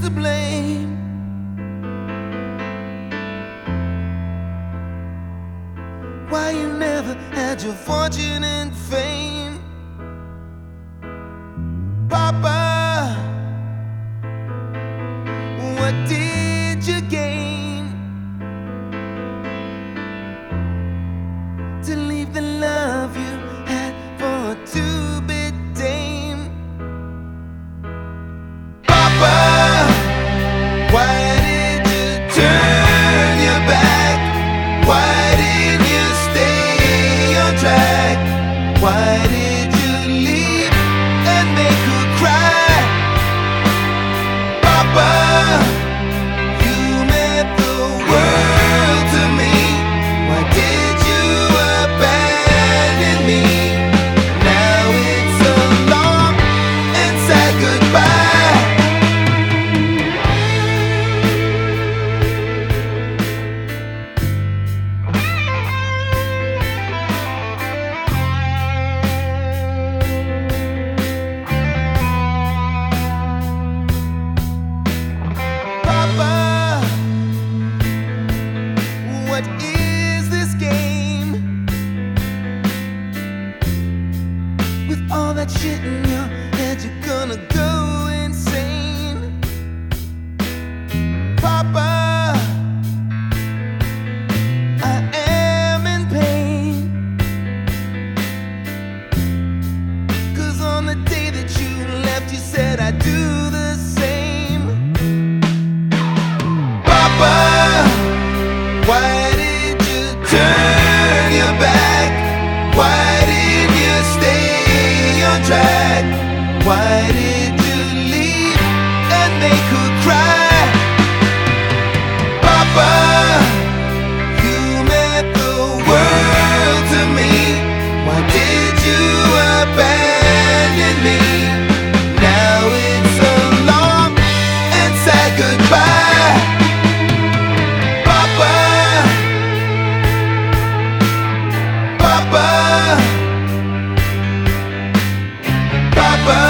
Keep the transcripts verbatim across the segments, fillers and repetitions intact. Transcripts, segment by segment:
to blame? Why you never had your fortune and fame? Papa, what did you gain to leave the love you had for a two-bit dame? Papa, why did you turn your back? Why did you stay on track? Why did you leave and make her cry? Papa, you meant the world to me. Why did you abandon me? Now it's a long and sad goodbye. Papa, what is this game? With all that shit in your head, you're gonna go insane. Papa, I am in pain, 'cause on the day that you left, you said I'd do the same. Papa, why did you turn your back? Why did you stay on track? Why did you leave and make her cry? Papa, you meant the world to me. Why did you abandon me? Now it's a long and sad goodbye. Papa, Papa, Papa,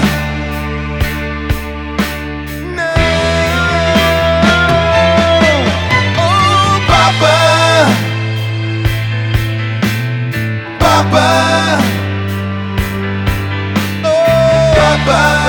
no. Oh, Papa, Papa, oh, Papa.